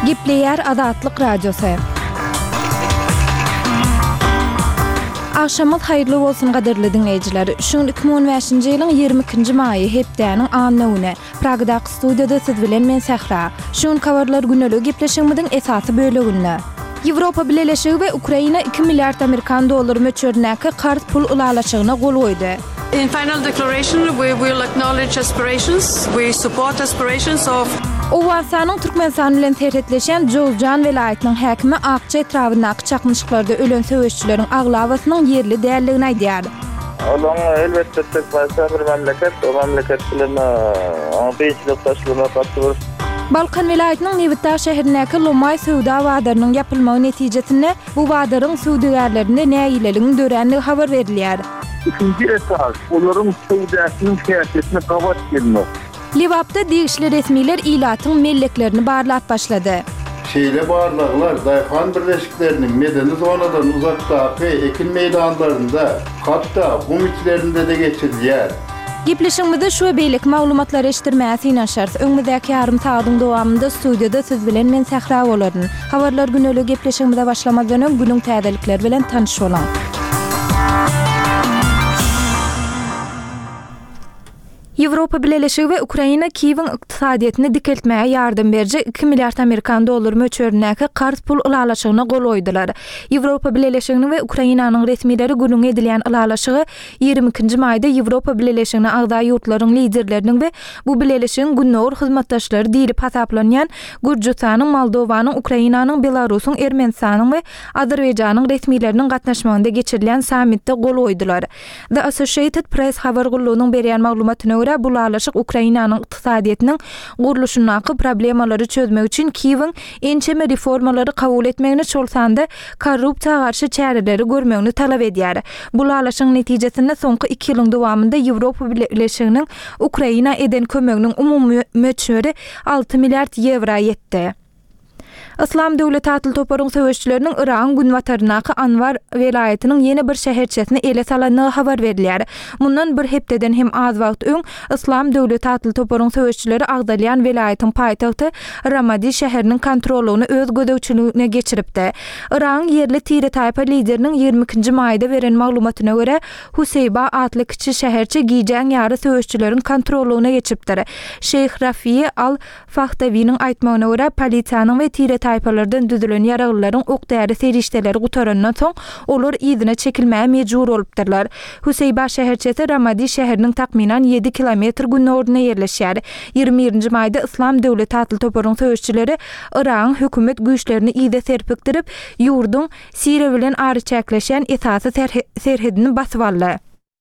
Gipleyer Azatlyk Radiosu. Akşamyz haýyrly bolsun gaderli dinleýijiler. Şuň 2015-nji ýylyň 22-nji maýy hepdäniň anlygyny Pragda studiýada siz bilen men Sahra. Şuň kawarlar günelük gepleşigimiň esasy böleginde. Ýewropa Birleşigi we Ukraina 2 milliard Amerikan dollary möçürnäki qarz pul ulalaşygyna gol goýdy. In final declaration, we will acknowledge aspirations. We support aspirations of Owasanyň Türkmenistan bilen terhetleşen Jowzjan welaýatynyň häkimi Akça etrawyndaky çakmyşyklarda ölen söwüşçüleriň aglawasynyň ýerli dälligini aýdýar. Olan elbette bir memleket, o memleket bilen beýçilik taşlygyna gatnaşýar. Balkan welaýatynyň Nevitar şäherindäki Lomay söwda wadarynyň ýapylmagy netijesinde bu wadaryň söwdägärlerine näýileligini döränligi habar berilýär. İkinci esas, onların söwdäsiniň siýasetine gabat gelmek. Liwapda degişli resmiler ilatyň melleklerini barlat başlady. Şeýle barlaglar Dayhan birleşikleriniň medeni zonadan uzakdaky ekin meýdanlarynda, hatda gum içlerinde de geçirilýär. Gepleşigimizde şu beýlik maglumatlar eşitdirmäsi naşars. Öňüňdäki ýarym saýatyň dowamında studiýada siz bilen men Sahra bolaryn. Habarlar günelük gepleşigimizde başlamadan öň günüň täzelikleri bilen tanyş bolan. Ýewropa Birleşigi we Ukraina Kiýewiň ykdysadyýatyny dikeltmäge ýardam berjek 2 milliard Amerikan dollary möçürnäki qarz pul ulalaşygyna gol goýdylar. Ýewropa Birleşiginiň we Ukrainanyň resmileri günüň edilýän ulalaşygy 22-nji maýda Ýewropa Birleşigine agda ýurtlaryň liderleriniň we bu birleşigiň günnäwr hyzmatdaşlary diýilip hasaplanýan Gürjistanyň, Moldowanyň, Ukrainanyň, Belarusyň, Ermenistanyň we Azerbaýjanyň resmileriniň gatnaşmagynda geçirilen sammitde gol goýdylar. The Associated Press habar gullugynyň berýän maglumatyna bu ulalaşyk Ukrainanyň ykdysadyýatynyň guruluşyndaky problemalary çözmek üçin Kiýewiň ençeme reformalary kabul etmegini çolsanda korrupsiýaga garşy çäreleri görmegini talap edýär. Bu ulalaşyň netijesinde soňky 2 ýylyň dowamında Ýewropa Birleşiginiň Ukraina eden kömeginiň umumy möçüri 6 milliard euro ýetdi. Islam Döwleti Atyl Toparyň söwüşçüleriniň Iran günwataryndaky Anwar welaýatynyň ýene bir şäherçesine ele salandygy habar berilýär. Mundan bir hepdeden hem az wagt öň Islam Döwleti Atyl Toparyň söwüşçüleri Agdalyan welaýatynyň paýtagty Ramadi şäheriniň kontroluny öz gödäwçiligine geçiripdi. Iran ýerli tire taýpa lideriniň 22-nji maýda beren maglumatyna görä Huseyba adly kiçi şäherçe giýjäň ýary söwüşçüleriň kontroluny geçipdir. Şeyh Rafi al-Fahtawiň aýtmagyna görä polisiýanyň we tire taýpalardan düzülen ýaraglaryň okdäri serişdeleri gutarandan soň olar ýygyna çekilmäge mejbur bolupdyrlar. Huseyba şäherçesi Ramadi şäheriniň takminan 7 kilometr günnoruna ýerleşýär. 21-nji maýda Islam Döwleti Atyl Toparyň söwüşçüleri Iran hökümet güýçlerini ýyda serpikdirip ýurduň Siriýa bilen ary çäkleşen esasy serhedini basyp aldy.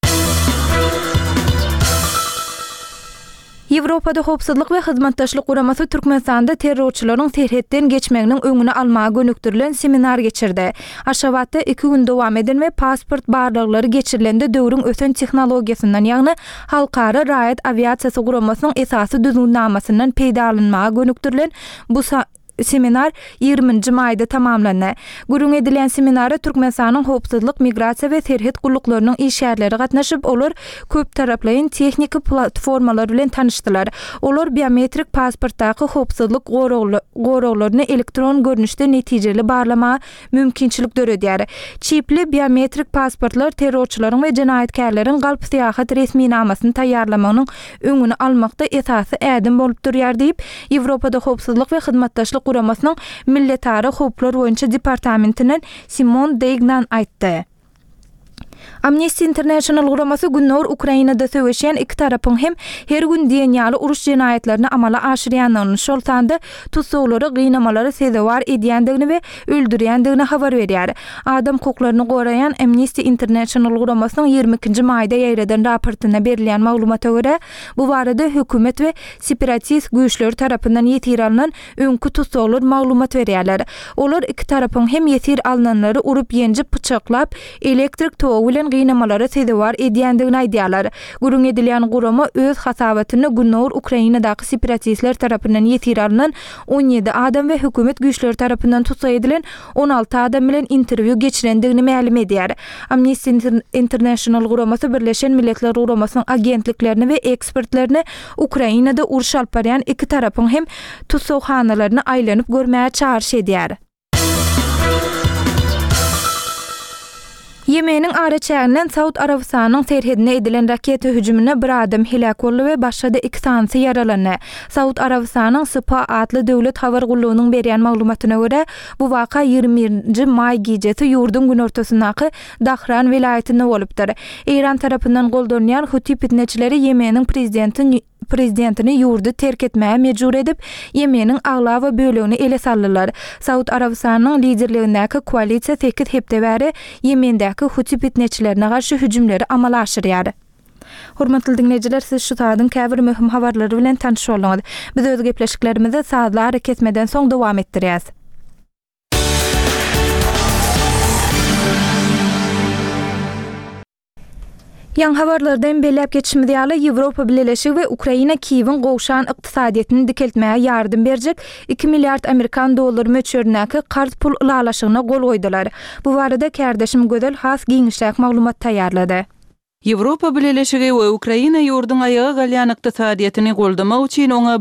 Ýewropada howpsuzlyk we hyzmatdaşlyk guramasy Türkmenistanda terrorçylaryň serhetden geçmeginiň öňüni almaga gönükdirilen seminar geçirdi. Aşgabatda 2 gün dowam eden we pasport barlyklary geçirilende döwrüň ösen tehnologiýasyndan ýagny halkara raýat aviasiýasy guramasynyň esasy düzgünnamasyndan peýda alynmaga gönükdirilen bu seminar 20-nji maýda tamamlandy. Gurun edilen seminara Türkmenistanyň howpsuzlyk, migrasiýa we serhet gulluklarının işgärleri gatnaşyp, olar köp taraplaýyn tehnik platformalar bilen tanışdylar. Olar biometrik pasportdaky howpsuzlyk goraklaryny elektron görnüşde netijeli barlama mümkinçilik döredýär. Çipli biometrik pasportlar terrorçylaryň we jenaýetkarlaryň galp syýahat resminamasyny taýýarlamanyň öňüni almakda esasy ädim bolup durýar diýip Ýewropada howpsuzlyk we hyzmatdaşlyk guramasynyň milletary howplar boýunça departamentinden Simon Degnan aýtdy. Amnesty International guramasy günnäwr Ukrainada söwüşen iki tarapyň hem her gün diýenýaly uruş jenaýetlerini amala aşyrýanlygyny şoltanda tutsaglary gynamaları sezewar edýändigini we öldürýändigini habar berýär. Adam hoklaryny goraýan Amnesty International guramasynyň 22-nji maýda ýaýradan raportyna berilen maglumata görä, bu barada hökümet we separatist güýçler tarapyndan ýetir alynan öňkü tutsaglar maglumat berýärler. Olar iki tarapyň hem ýetir alynanlary urup ýenjip bıçaklap elektrik togy bilen gynamalara tedewar edýändigini aýdýarlar. Gurun edilýän gurama öz hasabatyny Günnur Ukrainadaky separatistler tarapyndan ýetirilýän 17 adam we hökümet güýçleri tarapyndan tutsa edilen 16 adam bilen interwýu geçirendigini ma'lum edýär. Amnesty International guramasy Birleşen Milletler Guramasynyň agentliklerini we ekspertlerini Ukrainada uruş alyp barýan iki tarapyň hem tutsawhanalaryny aýlanyp görmäge çağırş edýär. Yemenin araçayından Saud Arabistanyň terhedine edilen raketa hüjümüne bir adam helak boldy we başga da iki tanysy yaralandy. Saud Arabistanyň SPA adly döwlet habar gullugynyň berýän maglumatyna görä, bu waka 20-nji may gecesi ýurdun gün ortasyndaky Dahran welaýetinde bolupdyr. İran tarapyndan goldanýan Huti fitneçileri Yemeniň prezidentini ýurdu terk etmäge mejbur edip, Yemeniň agla we bölegini ele saldylar. Saud Arabistanyň liderligindäki koalisiýa 8 hepde bäri Yemendäki Huti fitneçilerine garşy hüjümleri amala aşyrýar. Hormatly dinleyijiler, siz şu taýdan käbir möhüm habarlary bilen tanış bolňyz. Biz öz gepleşiklerimizi saatlar kesmeden soň dowam etdirýäs. Ýan habarlardan belläp geçişimiz ýaly Ýewropa Birleşigi we Ukraina Kiýewiň gowşan ykdysadyýetini dikeltmäge ýardym berjek 2 milliard Amerikan dollary möçberindäki qarz pul ulalaşygyna gol goýdular. Bu barada kärdeşim Gödel has giňişlik maglumat taýýarlady. Ýewropa Birleşigi we Ukraina ýurdun aýaga galýan ykdysadyýetini goldamak üçin oňa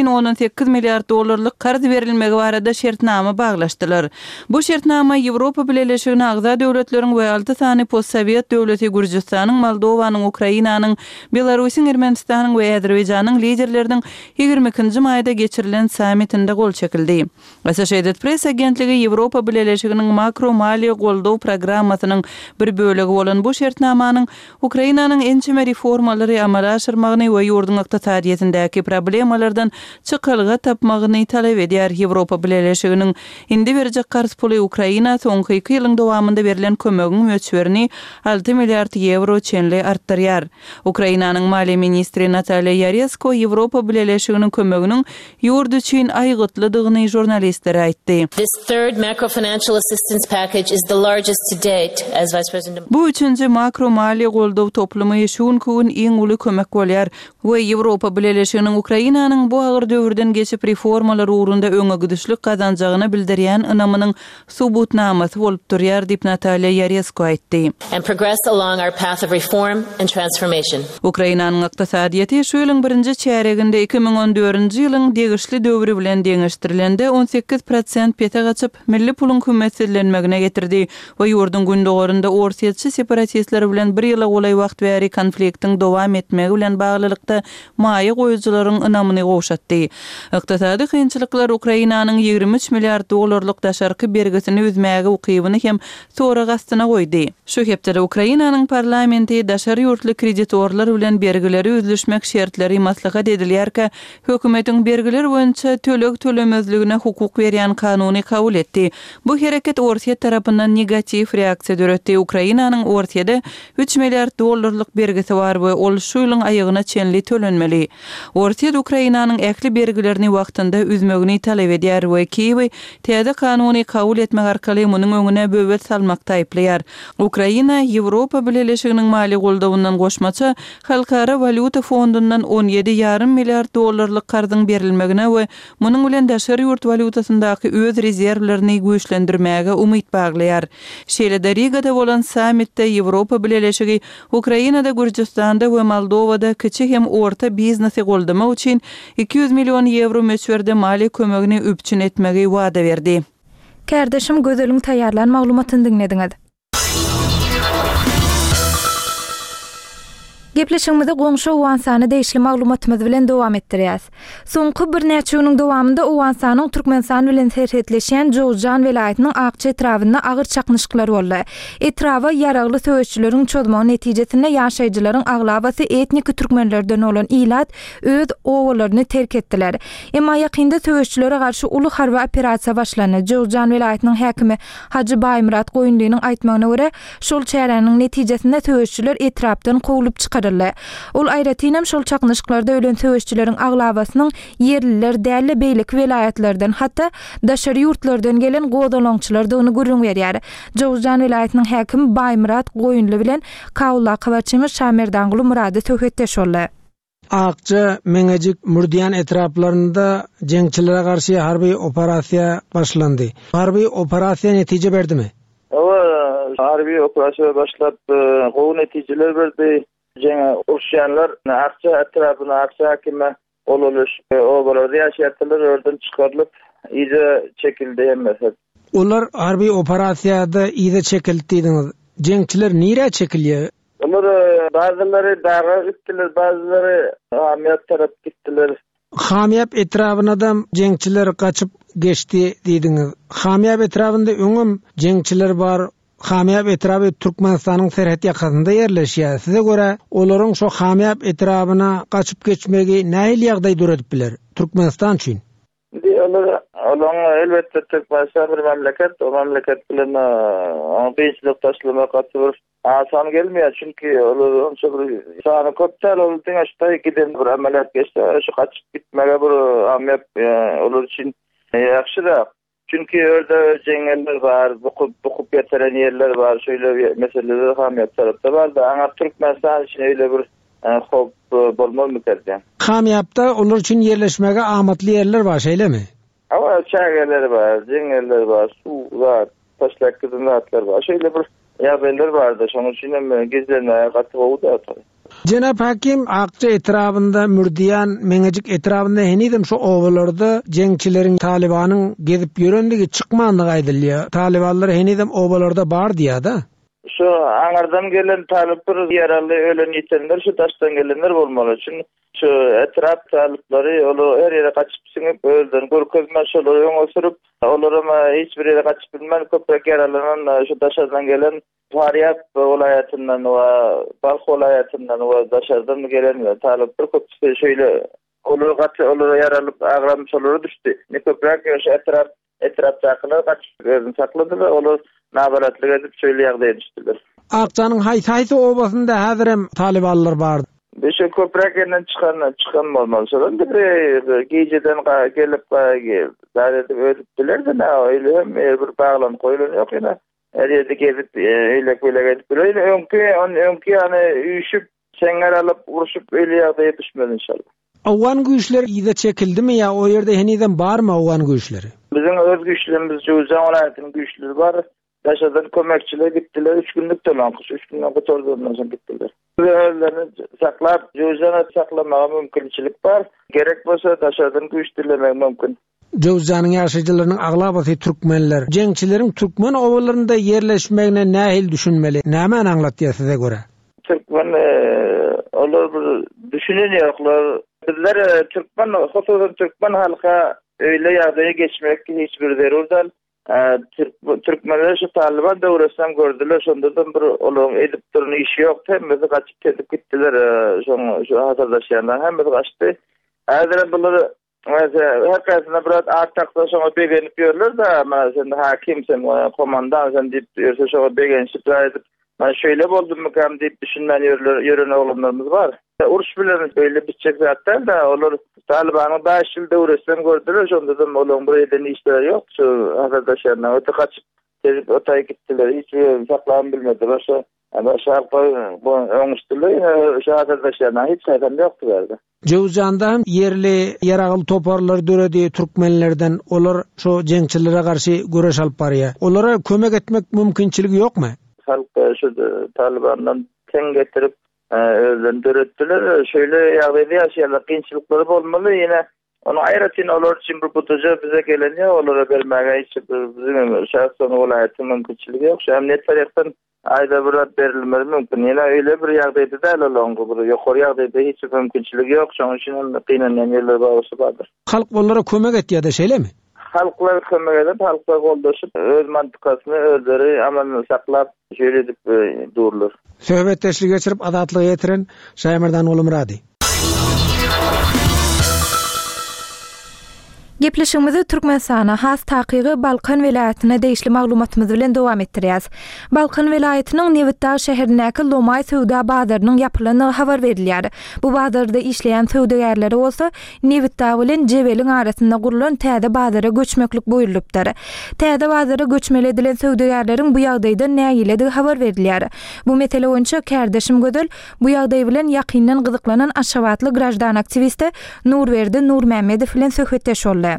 1,8 milliard dollarlyk qarz berilmegi barada şertnama baglaşdylar. Bu şertnama Ýewropa Birleşigine agza döwletleriň we 6 sany postsovet döwleti Gürjistanyň, Moldowanyň, Ukrainanyň, Belarusyň, Ermenistanyň we Azerbaýjanyň liderleriniň 22-nji maýda geçirilen sammitinde gol çekildi. Associated Press agentligi Ýewropa Birleşiginiň makro maliýe goldaw programmasynyň bir bölegi bolan bu şertnamanyň Ukrainanyň ençeme reformalary amala aşyrmagyny we ýurdun ykdysadyýetindäki problemalardan çykylgy tapmagyny talap edýär. Ýewropa Birleşiginiň indi berjek qarz puly Ukraina soňky 2 ýylyň dowamında berilen kömegiň möçberini 6 milliard euro çenli artdyrýar. Ukrainanyň maliýe ministri Natalia Yaresko Ýewropa Birleşiginiň kömeginiň ýurd üçin aýgytlydygyny jurnalistlere aýtdy. This third macro-financial assistance package is the largest to date, as Vice President. Bu üçünji makro maliýe goldaw toplumy şuň gün iň uly kömek bolýar we Ýewropa Birleşiginiň Ukrainanyň bu agyr döwürden geçip reformalar uğrunda öňe gidişlik kazanjagyny bildirýän ynamynyň subutnamasy bolup durýar diýip Natalia Yaresko aýtdy. And progress along our path of reform and transformation. Ukrainanyň ykdysadyýety şu ýylyň 1-nji çäreginde 2014-nji ýylyň degişli döwri bilen deňeşdirilende 18% pete gaçyp milli pulun kümmetlenmegine getirdi we ýurdun gündogorunda orsiýetçi separatistler bilen bir ýyla golay wagt bäri konfliktiň dowam etmegi bilen baglylykda maýa goýjularyň ynamyny gowşatdy. Ykdysady kynçylyklar Ukrainanyň 23 milliard dollarlyk daşarky bergisini üzmäge ukybyny hem sonra gastyna goýdy. Şu hepde Ukrainanyň parlamenti daşary ýurtly kreditorlar bilen bergileri üzleşmek şertleri maslahat edilýärkä, hökümetiň bergiler boýunça tölek tölemezligine hukuk berýän kanuny kabul etdi. Bu hereket Orsiýa tarapyndan negativ reaksiýa döretdi. Ukrainanyň Orsiýada 3 milliard dollarlyk bergisi bar we ol şu ýylyň aýygyna çenli tölenmeli. Orsiýa Ukrainanyň äkli bergilerini wagtynda üzmegini talap edýär we Kiýew täze kanuny kabul etmek arkaly munyň öňüne böwet salmak taýplýar. Ukraina Ýewropa Birleşiginiň mali goldawyndan goşmaça Halkara Valyuta Fondundan 17,5 milliard dollarlyk garzyň berilmegine we munyň bilen daşary ýurt valyutasyndaky öz rezerwlerini güýçlendirmäge umyt baglaýar. Şeýle Rigada bolan sammitde Ýewropa Birleşigi Ukrainada, Gürjistanda we Moldowada kiçik hem orta biznesi goldamak üçin 200 milyon euro möçberde mali kömegini üpçün etmegi wada berdi. Kärdeşim Gözel'in taýýarlan maglumatyny dinlediňiz. Gepleşigimizi goňşy Owansany deýişli maglumatymyz bilen dowam etdirýäs. Soňky bir näçe ýylyň dowamında Owansanyň Türkmenistan bilen serhetleşen Jowzjan welaýatynyň Akça etrawynda agyr çaknyşyklar boldy. Etrawa ýaragly söýüşçileriň çözmegi netijesinde ýaşaýjylaryň aglabasy etnik türkmenlerden bolan ilat öz owalaryny terk etdiler. Emma ýakynda söýüşçilere garşy uly harby operasiýa başlandy. Jowzjan welaýatynyň häkimi Hacı Baymurat Goýunlynyň aýtmagyna görä, şol çäranyň netijesinde söýüşçiler etrapdan kowulyp çykarak çykyryldy. Ol aýratynam şol çaknyşyklarda ölen söwüşçüleriň aglabasynyň yerliler däli beýlik vilayetlerden hatda daşary ýurtlardan gelen godalançylar da ony görüň berýär. Jowzjan vilayetiniň häkimi Baýmurat Goýunly bilen Kawla kabarçymyz Şamerdanguly Murady söhbetdeş boldy. Akça Meňejik Murdiýan etraplarynda jeňçilere garşy harby operasiýa başlandy. Harby operasiýa netije berdimi? Harby operasiýa başlap, gowy netijeler berdi. Jeňe urşýanlar Akça etrapyna Akça hakime oluluş, obalar ýaşaýatdylar, örden çykarylyp iýde çekildi hemmesi. Olar harby operasiýada iýde çekildi diýdiňiz. Jeňçiler nire çekilýär? Onlar bazıları dağa gittiler, bazıları hamiyat taraf gittiler. Hamiyat etrafına da jeňçiler kaçıp geçti diýdiňiz. Hamiyat etrafında öňüm jeňçiler bar. Hamiyat etrafı Türkmenistanyň serhat ýakynynda ýerleşýär. Size göre olaryň şo Hamiyat etrafına kaçıp geçmegi nähili ýagdaý durup biler Türkmenistan üçin? Onlar elbette Türkmenistan bir memleket, o memleket bilen beýçilik taşlama gatyr. Asan gelmiyor çünkü onun bir sahne köptel olduğu aşağıya giden bir ameliyat geçti. Şu kaçıp gitmeye bir ameliyat olur için yaxşı da. Çünkü orada cengeller var, bukup yeteren yerler var, şöyle meseleler hamiyat tarafta var da. Ama Türkmenistan için öyle bir hop bolmalı mı derdi? Hamiyapta olur için yerleşmeye amatlı yerler var, şeyle mi? Ama çağırlar var, cengeller var, su var, taşlak kızınlatlar var, şöyle bir ýagdaýlar bardy. Şonuň üçin hem gizlenmeye gaty boldy tabii. Jenap Hakim Akça etrafında Murdiýan Meňejik etrafında henidem şu obalarda jeňçileriň Talibanyň gezip ýörendigi çykmandygy aýdylýar. Talibanlar henidem obalarda bar diýär-da. Şu aňardan gelen talipler ýaraly ölen ýetenler şu taşdan gelenler bolmaly. Çünki şu etraf talipleri olu her ýere kaçıp siňip öldürün. Görkezme şolar öňe sürüp olarama hiç bir ýere kaçıp bilmän köpek ýaralanan şu taşdan gelen Faryab vilayetinden ve Balx vilayetinden ve daşardan gelen talipler köpçe şöyle olur yaralıp agramış olur düştü. Ne köpek şu etrafdakiler kaçıp özünü sakladı ve olur nabaratlyk edip şöyle ýagdaýa düşdiler. Akçanyň haýsy obasynda häzirem talibanlar bar. Beşe köprek ýerinden çıkan bolmaly. Şolan bir geceden gelip daýatyp ödüpdiler de öyle bir baglan koýulan ýok ýa. Her ýerde gezip öýlek edip öyle öňki ýany üýşüp şeňer alyp uruşup öyle ýagdaýa düşmeli inşallah. Awwan güýçler ýa-da çekildimi ýa o ýerde heniden barmy awwan güýçleri? Bizim öz güýçlerimiz Jowzjan vilayatynyň güýçleri bar. Daşadan kömekçiler gittiler. 3 günlük dolankyş, 3 günden götürdüler soň gittiler. Öýlerini saklap, Jowzjana saklamagy mümkinçilik bar. Gerek bolsa daşadan güýçlemek mümkin. Jowzjanyň ýaşaýjylarynyň aglabasy türkmenler, jeňçileriň türkmen obalarynda ýerleşmegine nähil düşünmeli? Näme aňlatýar size göre? Türkmen olar bir düşünen ýoklar. Bizler Türkmen halka öyle ýagdaýa geçmek hiçbir zerurdan. Türkmenler şu Taliban döwresem gördüler, şondan bir olaň edip duran işi ýok. Hemmesi kaçıp ketip gittiler. Şu hazırdaşýanlar hemmesi kaçtı. Häzir bular her kaysına biraz artakda şoňa begenip ýörler da, sen hakim, sen komandan, sen diýip ýörse şoňa begenip edip, şöyle boldum mukam diýip düşünmän ýören oglanlarymız bar. Uruş bilen böyle bitjek zatlar da olur. Talibanyň 5 ýyl döwresem gördüler, şondan olaň bir eden işleri ýok. Şu hazırdaşanlar öte kaçıp gelip otay gittiler. Hiç saklany bilmediler. Ama şarkı bu öňüşdiler. Şu hazırdaşanlar hiç saýdan ýokdy berdi. Jowzjanda yerli ýaragyl toparlar döredi türkmenlerden olar şu jeňçilere garşy göreş alyp barýar. Olara kömek etmek mümkinçiligi ýokmy? Halk şu Talibandan teň getirip özlerini döretdiler. Şöyle ýagdaýda ýaşaýarlar, kynçylyklary bolmaly. Ýene onu aýratyn olar üçin bir butuja bize gelenýär, olara bermäge hiç bizim şahsan welaýatyň mümkinçiligi ýok. Şu emniýet tarapdan aýda bir rat berilmeli mümkin. Ýene öyle bir ýagdaýda däl olaňky bir ýokary ýagdaýda hiç mümkinçiligi ýok. Şoň üçin gynanýan ýerler bardyr. Halk onlara kömek etýär-de şeýlemi? Halklar kömek edip, halklar goldaşyp öz mantykasyny özleri amalda saklap şöyle edip durulur. Söhbetdeşlik geçirip adatlyk getiren Şaýmerdan Ulumrady. Gepleşigimizi Türkmenistana has taqiqi Balkan vilayatyna deýişli maglumatymyz bilen dowam etdirýäs. Balkan vilayatynyň Nevitdağ şäherindäki Lomay Söwda bazarynyň ýapylyny habar berilýär. Bu bazarda işleýän söwdegärleri bolsa Nevitdağ bilen Jebeliň arasynda gurulan täze bazara göçmeklik buýrulypdyr. Täze bazara göçmeli edilen söwdegärleriň bu ýagdaýda näýiledi habar berilýär. Bu mesele boýunça Kärdeşim Gödel bu ýagdaý bilen ýakyndan gyzyklanan Aşgabatly grajdan aktivisti Nurberdi Nurmämmedow bilen söhbetdeş boldy.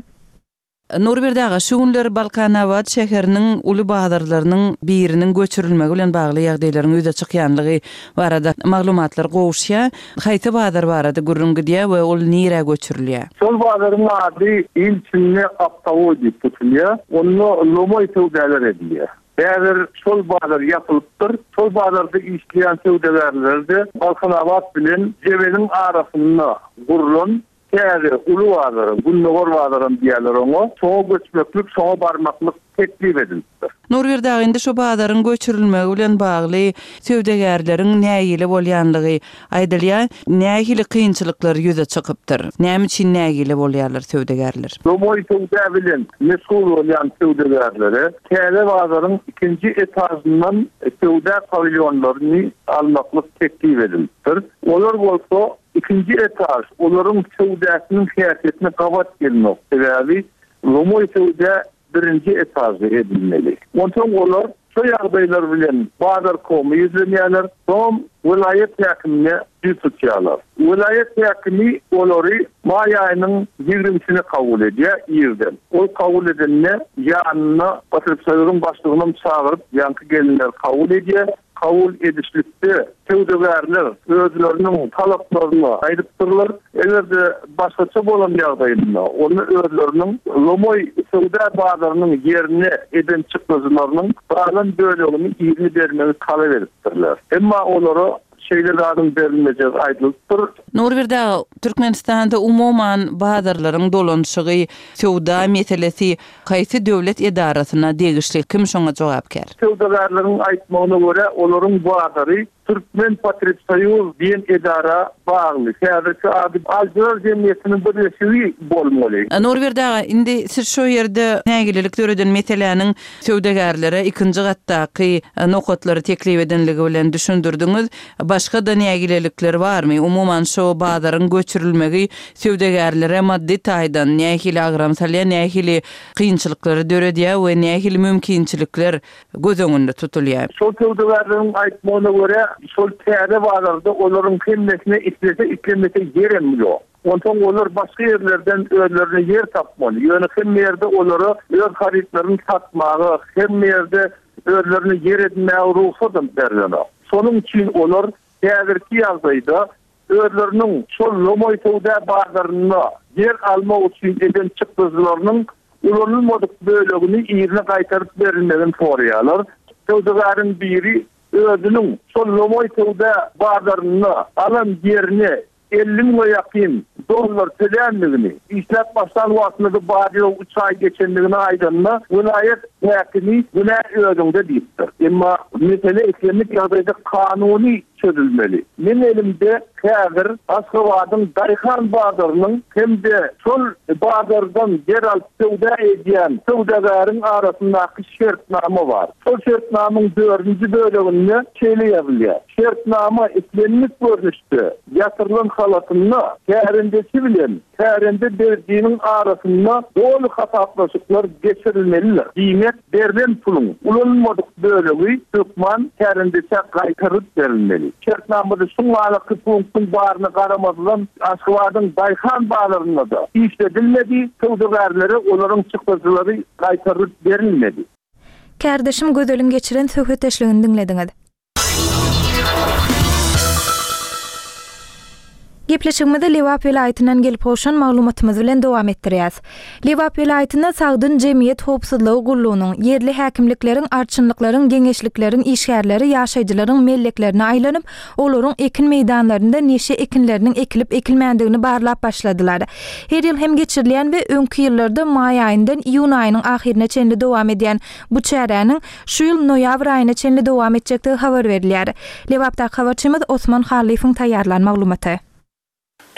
Nurberdi ağa, şu günler Balkanawat şäheriniň uly bazarlarynyň biriniň göçürilmegi bilen bagly ýagdaýlaryň öýde çykýanlygy barada maglumatlar gowuşýar. Haýsy bazar barada gürrüňgidýär we ol nire göçürilýär? Şol bazaryň ady ilçinne Aptawo diýip tutulýar. Onu Lomay söwdeler edilýär. Eğer şol bazar yapılıptır, şol bazarda işleyen söwdegärlerde Balkanawat bilen Jebeliň arasynda gurulan täze uly bazary, Gunnogor bazaryn diýerler oňa, soňa göçmeklik, soňa barmaklyk teklip edildi. Nurberdi ağa, indi şu bazaryň göçürilmegi bilen bagly söwdegärleriň näýili bolýanlygy aýdylýar, näýili kynçylyklar ýüze çykypdyr. Näme üçin näýili bolýarlar söwdegärler? Lomay söwde bilen mesul bolýan söwdegärleri täze bazaryň ikinji etajyndan söwde pavilyonlaryny almaklyk teklip edildi. Olar bolsa ikinji etaj, olaryň söwdäsiniň häsiýetine gabat gelmek sebäbi Lomay söwde birinci etajda edilmeli. Ondan olar şu ýagdaýlar bilen bazar komy ýüzlenýärler, soň vilayet ýakymyna tutýarlar. Vilayet ýakymy olary may aýynyň 20-sini kabul edýär ýerden. O kabul edilne ýanyna patripsaýlaryň başlygyny çağıryp, ýanky gelinler kabul edýär. Kabul edişlikde söwdegärler özleriniň talaplaryny aýdypdyrlar. Egerde başgaça bolan ýagdaýynda onu özleriniň Lomay söwda bazarynyň ýerine eden çykmazylarynyň balan bölegini ýerine bermegi talap edipdirler. Emma olary şeýle adym berilmejek aýdylypdyr. Nurberdi ağa, Türkmenistanda umuman bazarlaryň dolanşygy, söwda meselesi haýsy döwlet edarasyna degişli, kim şoňa jogapkär? Söwdegärleriň aýtmagyna görä, olaryň bazary Türkmen Patripsoýuz diýen edara bagly. Häzirki ady Aljazair jemgyýetiniň birleşigi bolmaly. Nurberdi ağa, indi siz şu ýerde nägilelik göreden meseleniň söwdegärlere ikinji gatdaky nokatlary teklip edenligi bilen düşündirdiňiz. Başga da nägilelikler barmy? Umuman şu bazaryň göçürilmegi söwdegärlere maddi taýdan nähili agram salýar, nähili kynçylyklar döredýär we nähili mümkinçilikler göz öňünde tutulýar. Şol söwdegärleriň aýtmagyna görä, şol täze bazarda olaryň hemmesine islemese yer emýär. Ondan olar başga ýerlerden özlerine yer tapmaly. Ýöne hem ýerde olary öz haritlaryny satmagy, hem ýerde özlerine yer etmäge ruhsat berýär. Sonuň üçin olar häzirki ýagdaýda özleriniň şol Lomay söwda bazaryna yer almak üçin eden çykdyklarynyň ulanylmadyk bölegini ýerine gaýtaryp berilmegini soraýarlar. Söwdegäriň biri özünün şol Lomay söwda bazaryna alan ýerine 50 milyon ýakyn dollar tölenmegini, işlep başlan wagtynda bari 3 ay geçenligini aýdanma, vilayet häkimi buna öýdüňde diýipdir. Emma mesele eklenmek ýagdaýda kanuny çözülmeli. Men elimde häzir Aşgabatyň Daýhan bazarynyň hem-de şol bazardan yer alyp söwda edýän söwdegäriň arasyndaky şertnama bar. Şol şertnamyň 4-nji böleginde şeýle ýazylýar. Şertnama eklenmek görnüşde ýatyrylan halatyny kärendesi bilen kärende berdiğinin arasında doğru hataplaşıklar geçirilmeliler. Diýmek berilen pulun ulanmadyk bölegi Türkmen kärendese gaýtaryp berilmeli. Şertnamada şuňalaky punktun baryna garamazdan Aşgabatyň Daýhan bazaryna da işledilmedi, söwdegärlere olaryň çykdyjylary gaýtaryp berilmedi. Kärdeşim Gödelin geçiren söhbetdeşligini dinlediňiz. Gepleşigimizde Lewap vilayatynyň gelip hoşan maglumatymyz bilen dowam etdirýäs. Lewap vilayatynda sagdyn jemgyýet howpsuzlygy gullugynyň, yerli häkimlikleriň, arçynlyklaryň, geňeşlikleriň, işgärleri, ýaşaýjylaryň melleklerine aýlanyp, olaryň ekin meýdanlarynda neşe ekinleriniň ekilip ekilmändigini barlap başladylar. Her ýyl hem geçirilýän we öňki ýyllarda may aýyndan iýun aýynyň ahirine çenli dowam edýän bu çäräniň şu ýyl noýabr aýyna çenli dowam etjekdigi habar berilýär. Lewapda habarçymyz Osman Halifoň taýýarlan maglumaty.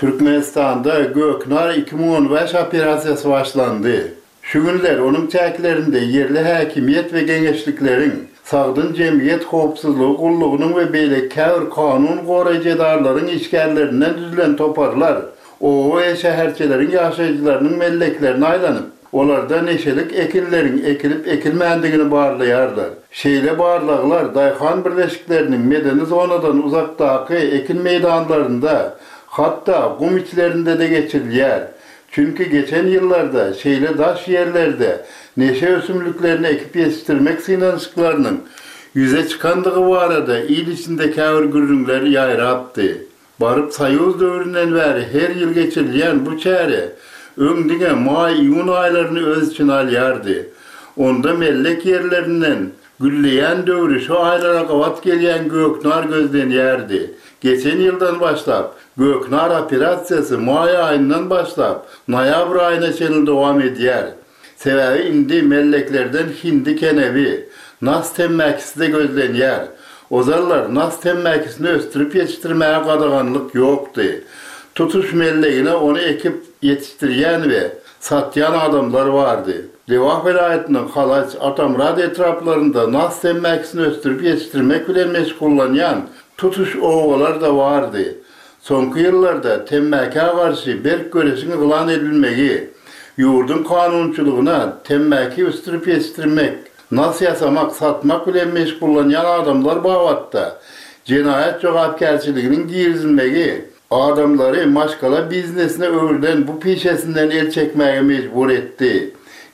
Türkmenistan'da Göknar 2015 operasyası başlandı. Şu günler onun çäklerinde yerli häkimiyet ve geňeşliklerin, sagdyn jemgyýet howpsuzlygy gullugynyň we beýle käwr kanun goraýjydarlaryň işgärlerinden düzülen toparlar, o şäherçileriň ýaşaýjylarynyň melleklerini aýlanyp, olarda neşelik ekillerin ekilip ekilmändigini barlaýarlar. Şeýle barlaglar daýhan birleşikleriniň medeni zonadan uzakdaky ekin meýdanlarynda, hatta gum içlerinde de geçirilýär. Çünkü geçen yıllarda şeýle daş yerlerde neşe ösümlüklerini ekip yetiştirmek sınanışıklarının yüze çıkandığı bu arada il içinde käwr gürrüňler ýaýrapdy. Barıp Saýuz döwründen bäri her ýyl geçirilýän bu çäre öňdiňe may-iýun aýlaryny öz için alýardy. Onda mellek yerlerinden gülleýän döwri şu aýlara gawat gelýän Göknar gözlenýärdi. Geçen yıldan başlap Göknar operasyası may ayından başlap noýabr aýyna çenil dowam edýär. Sebäbi indi melleklerden hindi kenebi, nas temmäkisi de gözlenýär. Ozallar nas temmäkisini östürüp yetiştirmäge gadaganlyk ýokdy. Tutuş mellegine onu ekip yetiştirýän we satýan adamlar bardy. Lewah vilayetiniň Halaç, Atamrad etraplarında nas temmäkisini östürüp yetiştirmek bilen meşgullanýan tutuş owalar da bardy. Soňky ýyllarda temmäke garşy berk göresini gylan edilmegi, ýurdun kanunçylygyna temmäke östürüp yetiştirmek, nas ýasamak, satmak bilen meşgullanýan adamlar bawatda jenaýat jogapkärçiliginiň girizilmegi adamlary maşgala biznesine öwürden bu peşesinden el çekmäge mejbur etdi.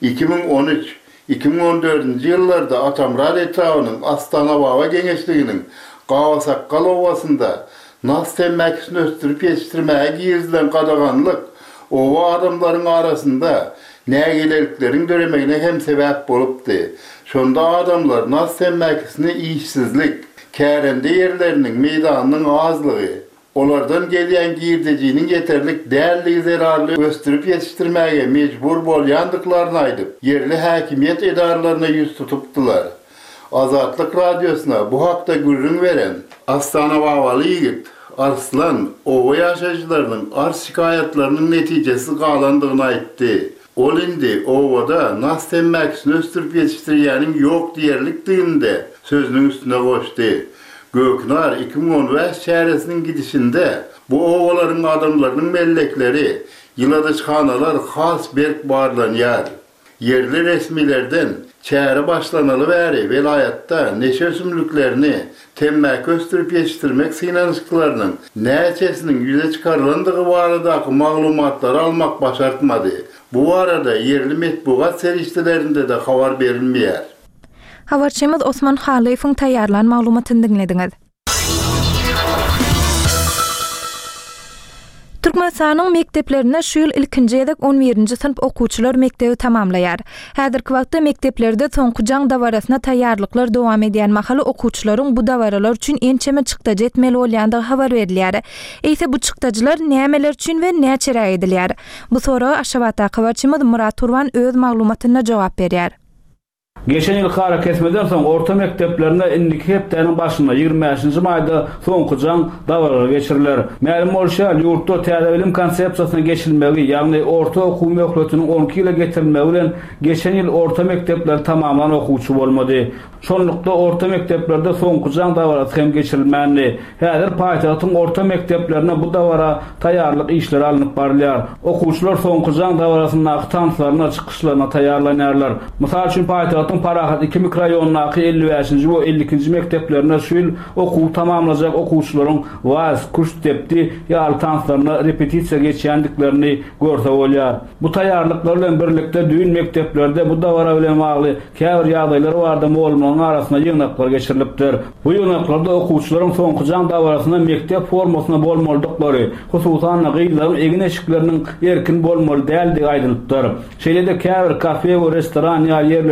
2013-2014 ýyllarda Atamrad etrawynyň Astana Bawa geňeşliginiň Gawasakkal owasynda nas temmäkisini östürüp yetiştirmäge girizlen gadaganlyk owa adamlaryň arasynda nägeleriklerin döremegine hem sebäp bolupdy. Şonda adamlar nas temmäkisini işsizlik, kärende yerleriniň meýdanynyň azlygy, olardan gelýän girdejiniň yeterlik dälligi zerarly östürüp yetiştirmäge mejbur bolýandyklaryny aýdyp, yerli häkimiýet edaralaryna ýüz tutupdylar. Azatlyk radiosuna bu hakda gürrüň beren Astana Bawaly ýigit Arslan owa ýaşaýjylarynyň arz şikaýatlarynyň netijesi galandygyny aýtdy. Ol indi owada nas temmäkisini östürüp yetiştirýäniň ýok diýerlik diýildi. Sözüniň üstüne goşdy. Göknar 2015 çäresiniň gidişinde bu owalaryň adamlarynyň mellekleri, ýyladyçhanalar has berk barlanýar. Yerli resmilerden çäre başlanaly bäri vilayatda neşe ösümlüklerini temmäke östürüp yetiştirmek sınanışyklarynyň näçesiniň ýüze çykarlandygy baradaky maglumatlary almak başartmady. Bu arada yerli metbuat serişdelerinde de habar berilmeýär. Habarçymyz Osman Halaýewiň taýýarlan maglumatyny dinlediňiz. Türkmenistanyň mekteplerine şu ýyl ilkinji ýedek 11-nji synp okuwçylar mektebi tamamlaýar. Häzirki wagtda mekteplerde soňky jaň dawarasyna taýýarlyklar dowam edýän mahaly okuwçylaryň bu dawaralar üçin ençeme çykdaja etmeli bolýandygy habar berilýär. Eýse bu çykdajalar nämeler üçin we näçe edilýär? Bu soraga Aşgabatda habarçymyz Murat Turwan öz maglumatyna jogap berýär. Geçen yıl kara kesmeden soň orta mekteplerine indiki hepdeniň başynda 25-nji maýda soňky jaň dawralar geçiriler. Ma'lum bolşa ýurtda täze bilim konsepsiýasyna geçilmegi, ýagny orta okuw möhletiniň 12 ýyla getirilmegi bilen geçen yıl orta mektepler tamaman okuwçy bolmady. Şonlukda orta mekteplerde soňky jaň dawrasy hem geçirilmänli. Häzir paýtagtyň orta mekteplerine bu dawra taýýarlyk işleri alınıp barylýar. Okuwçylar soňky jaň dawrasynyň aktanslaryna çykyşlaryna taýýarlanýarlar. Mysal üçin paýtagtyň Parahat 2 mikroraýonunaky 55-nji we 52-nji mekteplerine şu ýyl okuw tamamlajak okuwçylaryň waz kurs depdi ýaly tanslaryna repetisiýa geçýändiklerini görse bolýar. Bu taýýarlyklar bilen birlikde düýün mekteplerde bu dawra bilen bagly käbir ýagdaýlar barda molumlaryň arasyna ýygnaklar geçirilipdir. Bu ýygnaklarda okuwçylaryň soňky jaň dawrasyna mektep formasyna bolmalydyklary, hususan gyýlaryň egin eşikleriniň erkin bolmaly däldigi aýdylypdyr. Şeýle-de käbir kafe we restoran ýa ýerlerde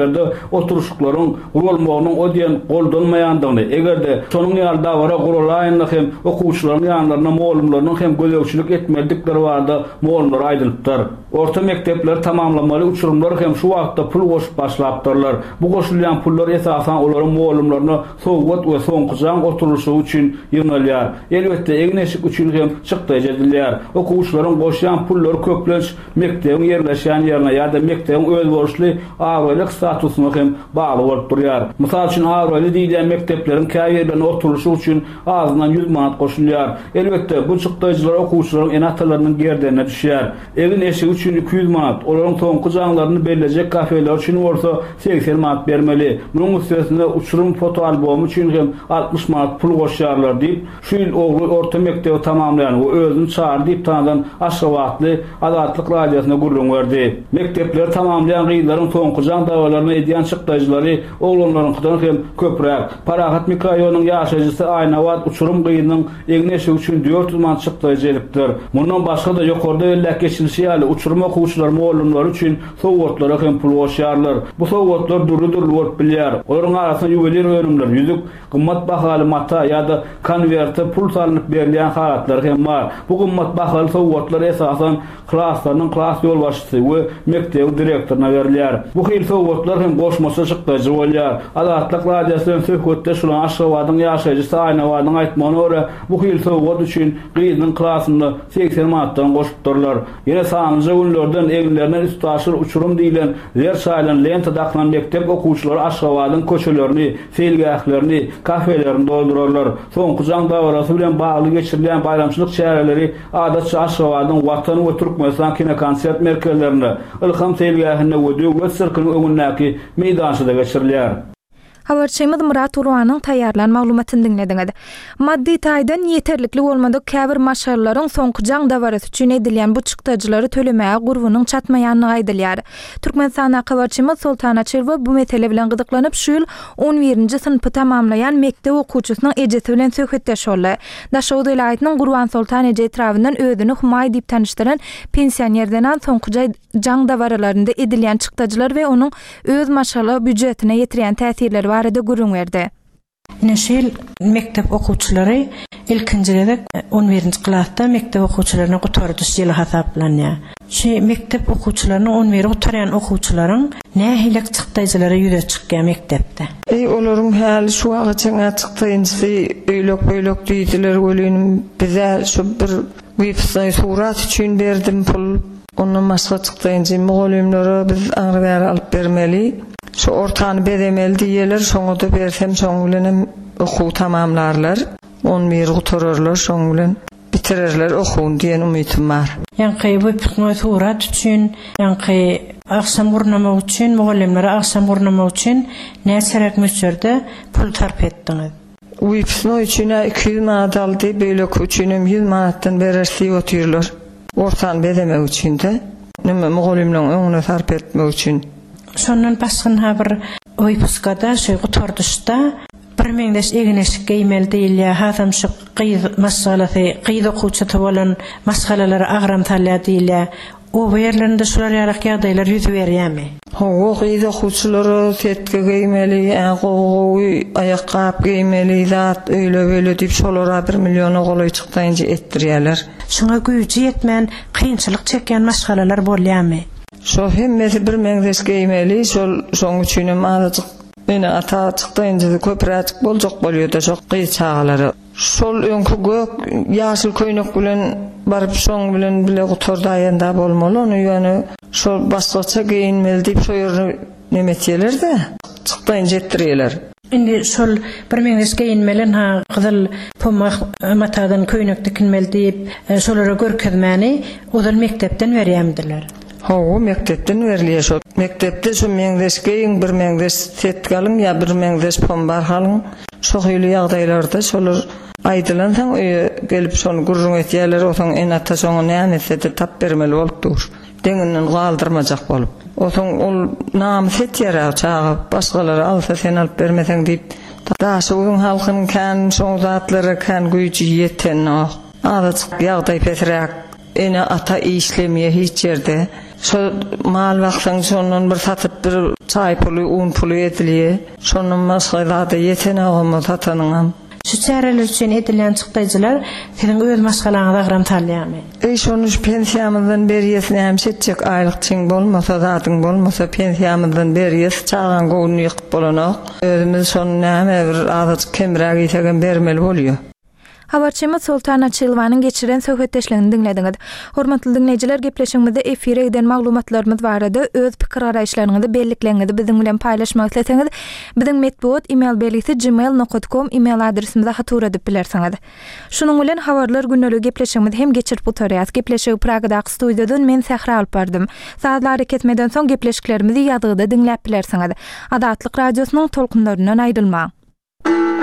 oturuşuklaryň gurulmagynyň o diýen goldanmaýandygyny, egerde şonuň ýalda wara gurulaýynda hem okuwçylaryň ýanlaryna mollumlaryň hem gölegçilik etmedikleri barada mollumlar aýdylypdyr. Orta mektepler tamamlamaly uçurumlar hem şu wagtda pul goşup başlapdyrlar. Bu goşulýan pullar esasan olaryň mollumlaryna sowgat we soňkujaň oturuşy üçin ýönelýär. Elbetde egneşik üçin hem çykdyj edilýär. Okuwçylaryň goşýan pullary köplenç mektebiň ýerleşýän ýerine ýa-da mektebiň öz borçly agrylyk statusyna hem bagly bolup durýar. Mysal üçin agryly diýilen mektepleriň käýerlerine oturuşy üçin azyndan 100 manat goşulýar. Elbetde bu çykdyjlar okuwçylaryň enatalarynyň gerdenine düşýär. Evin eşigi üçin 200 manat, olaryň soňkujaňlaryny belleje kafeler üçin bolsa 80 manat bermeli. Munyň üstesinde uçurum foto albomu üçin hem 60 manat pul goşýarlar diýip, şu ýyl ogly orta mektebi tamamlayan o özüni çağır diýip tanıdan Aşgabatly Adatlyk radiosyna gurrun berdi. Mektepler tamamlayan gyýlaryň soňkujaň dawalaryna edýän çykdyjlary oglanlaryňdan hem köprek. Parahat mikroýonuň ýaşajysy Aýnawat uçurum gyýynyň egneşi üçin 400 manat çykdyj edipdir. Mundan başga da ýokarda öllek geçilişi ýaly uçurum okuwçylar mollumlar üçin sowgatlara hem pul goşýarlar. Bu sowgatlar durly-durly bolup bilýär. Olaryň arasynda ýuwelier önümler, ýüzük, gymmat bahaly mata ýa-da konwertde pul salynyp berilýän halatlar hem bar. Bu gymmat bahaly sowgatlar esasan klaslarynyň klas ýolbaşçysy we mektebi direktoryna berilýär. Bu hyl sowgatlar hem goşmasy çykdyj bolýar. Adatlyk radiosynyň söhbetde şulan Aşgabatyň ýaşajysy Aýnawatyň aýtmagyna görä, bu hyl sowgat üçin gyzynyň klasynda 80 manatdan goşupdyrlar. Ýene sanjy günlerden egilerden üstaşyr uçurum diýilen yer çaýlan lenta daklan mektep okuwçylary Aşgabatyň köçelerini, selgählerini, kafelerini doldurarlar. Soňkujaň dawarasy bilen bagly geçirilýän bayramçylyk çäreleri adatça Aşgabatyň Watan we Türkmenistan kino konsert merkezlerinde, Ilham selgähinde we döwlet sirkiniň öňündäki meýdançyda geçirilýär. Habarçymyz Murat Urwanyň taýýarlan maglumatyny dinlediňiz. Maddi taýdan ýeterlikli bolmadyk käbir maşallalaryň soňkujaň dawarasy üçin edilýän bu çykdyjlary tölemäge gurbunyň çatmaýanyny aýdylýar. Türkmenistan habarçymyz Sultana Çerwe bu mesele bilen gyzyklanyp şu ýyl 11-nji synpy tamamlayan mektep okuwçysynyň ejesi bilen söhbetdeş boldy. Daşow vilayatynyň Gurban Sultan eje etrawynyň özüni Humaý diýip tanışdyran pensionerden soňkujaň dawarlarynda edilýän çykdyjlar we onuň öz maşalla büdjetine ýetirýän täsirleri barada gurrun berdi. Neşel mektep okuwçylary ilkinjide 11-nji klasda mektep okuwçylaryna gutardyş ýyly hasaplanýar. Şu mektep okuwçylaryny 11 gutarýan okuwçylaryň nähilek çykdyjlary ýüze çykýan mektepde. Olaryň häli şu wagtça çykdyjy öýlek diýdiler ölenim bize şu bir websayt surat üçin berdim pul. Onun başga çykdyjy mugallimlere biz aňyr alyp bermeli. Şu ortany beremeli diýerler, şoňa da bersem şoň bilen okuw tamamlarlar. 11 gutararlar, şoň bilen bitirirler okuwny diýen umytym bar. Ýa-ni bu piknoy surat üçin, ýa-ni aksam gurnama üçin, mugallimlere aksam gurnama üçin näçerek möçerde pul tarp etdiňiz? Wipsno üçin 200 manat aldy, beýleki üçin 100 manatdan berersi otyrlar. Ortany beremek üçin de, näme mugallimleň öňüne tarp etmek üçin. Şondan başga bir oýpuskada şu gutardyşda bir meňdeş egneşik geýmeli diýilýär. Hasam şu masalasy, gyýda okuwçy bolan masalalary agram talýar diýilýär. O ýerlerinde şular ýarak ýagdaýlar ýüz berýärmi? O gyýda okuwçylary tetke geýmeli, aýakkap geýmeli, zat öýle diýip şolara 1 milliona goly çykdyňy etdirýärler. Şoňa güýji ýetmän, kynçylyk çekýän masalalar bolýarmy? Şo hemmesi bir meňdeş geýmeli, şoň üçin azajyk meni ata çykdyňy köpräçik boljak bolýar-da şo gyýçaglary. Şol öňkü gök ýaşyl köýnek bilen baryp şoň bilen bile gutardaýanda bolmaly, ony ýöne şol başgaça geýinmeli diýip şo ýerine nemetýärler-de çykdyňy jetdirýärler. Indi şol bir meňdeş geýinmelen gyzyl pomak matadan köýnek dikilmeli diýip şolara görkezmäni ozal mektepden berýärdiler. Mektepden verilýär şo. Mektepde şu meňdeş geýin, bir meňdeş setgalyň ýa bir meňdeş pombar halyň. Şo hyly ýagdaýlarda şolar aýdylan soň gelip şonu gurrun etýärler, otaň enata şoňa näme tap bermeli bolupdyr. Deňinden galdyrmajak bolup. Otaň ol nam setýär çağa, başgalary alsa sen alyp bermeseň diýip. Daşyň halkynyň kan şoň zatlary kan güýji ýeten azajyk ýagdaý pesrak. Ene ata işlemeye hiç yerde. Şu mal vaktan sonun bir satıp bir çay pulu, un pulu ediliye. Şonun masgayda yetene olma tatanyňam. Şu çäreler üçin edilen çykdyjylar senin öz maşgalaňyza agram talýamy. Şonu pensiyamyzdan berýäs näme setjek aýlykçyň bolmasa, zatyň bolmasa pensiyamyzdan berýäs çagan goýuny ýykyp bolanok. Özümiz şonu näme bir azat kemräk ýetegen bermeli bolýar. Habarçymyz Sultan Açylwanyň geçiren söhbetdeşligini dinlediňiz. Hormatly dinleýijiler, gepleşigimizde efire eden maglumatlarymyz bar edi. Öz pikir araýşlaryňyzy bellikleňizi biziň bilen paýlaşmak isteseňiz, biziň medbuat email belgisi gmail.com email adresimize hatur edip bilersiňiz. Şunuň bilen habarlar günnelik gepleşigimiz hem geçirip butarýas. Gepleşigi Pragadaky studiýadan men Sähra alyp bardym. Saatlar ketmeden soň gepleşiklerimizi ýadyda dinläp bilersiňiz. Adatlyk radiosynyň tolkunlarynyň aýrylmaň.